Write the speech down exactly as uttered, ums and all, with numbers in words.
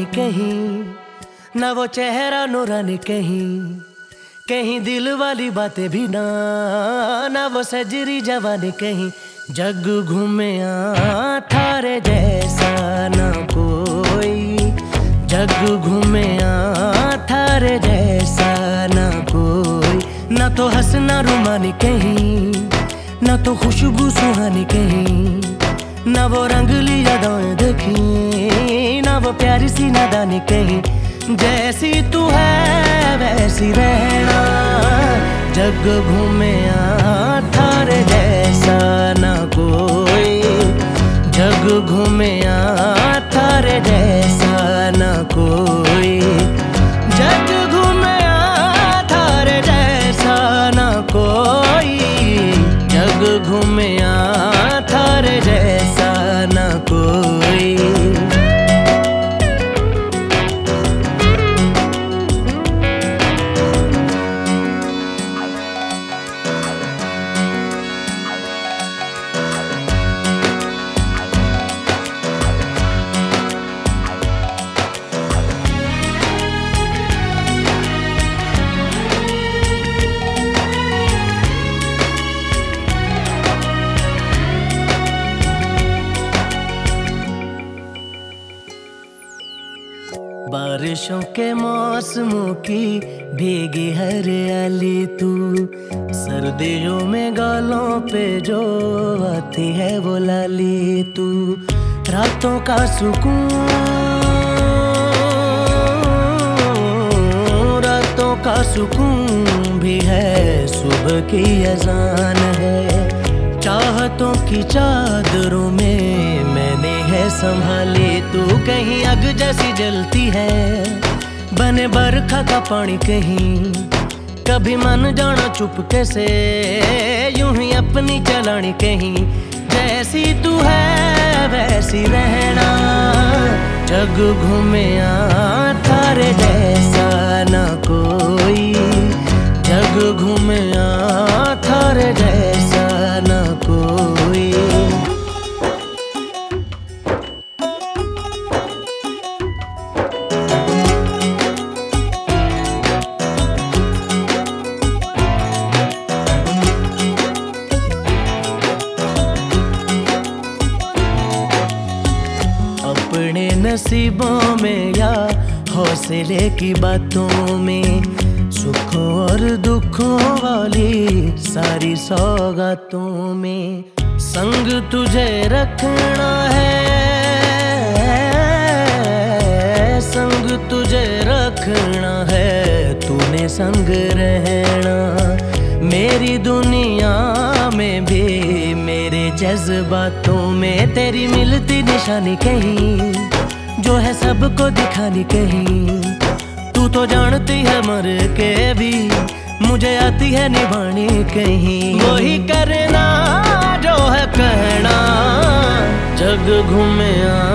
रूहानी कहीं, ना वो चेहरा नूरानी कहीं, कहीं दिल वाली बातें भी ना, ना वो सजरी जवानी कहीं। जग घूमे थारे जैसा ना कोई, जग घूमे थारे जैसा ना कोई। ना तो हंसना रुमानी कहीं, ना तो खुशबू सुहानी कहीं, ना वो रंगली यादें देखी, ना वो प्यारी सी नादानी कहीं। जैसी तू है वैसी रहना, जग घूमे थारे जैसा ना कोई, जग घूमे थारे जैसा ना कोई, जग घूमे थारे जैसा ना कोई, जग घूमे थारे जैसा ना कोई। बारिशों के मौसमों की भीगी हरियाली तू, सर्दियों में गालों पे जो आती है वो लाली तू। रातों का सुकून, रातों का सुकून भी है, सुबह की अजान है। चाहतों की चादरों में मैंने है संभाली तू, कहीं आग जैसी जलती है, बने बरखा का पानी कहीं। कभी मन जाना चुपके से, यूं ही अपनी चलानी कहीं। जैसी तू है वैसी रहना, जग घूमे थारे जैसा ना कोई, जग घूमे थारे जैसा ना कोई। अपने नसीबों में या हौसले की बातों में, सुखों और दुखों वाली सारी सौगातों में संग तुझे रखना है, संग तुझे रखना है, तूने संग रहना। मेरी दुनिया में भी मेरे जज्बातों में तेरी मिलती निशानी कहीं, जो है सबको दिखानी कहीं। तू तो जानती है मर के भी मुझे आती है निभानी कहीं। वही करना जो है कहना, जग घूमे